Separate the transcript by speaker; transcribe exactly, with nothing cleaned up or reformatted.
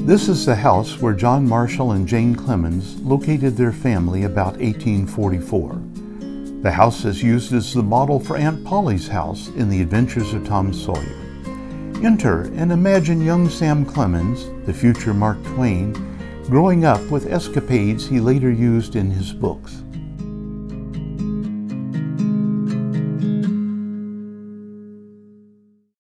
Speaker 1: This is the house where John Marshall and Jane Clemens located their family about eighteen forty-four. The house is used as the model for Aunt Polly's house in The Adventures of Tom Sawyer. Enter and imagine young Sam Clemens, the future Mark Twain, growing up with escapades he later used in his books.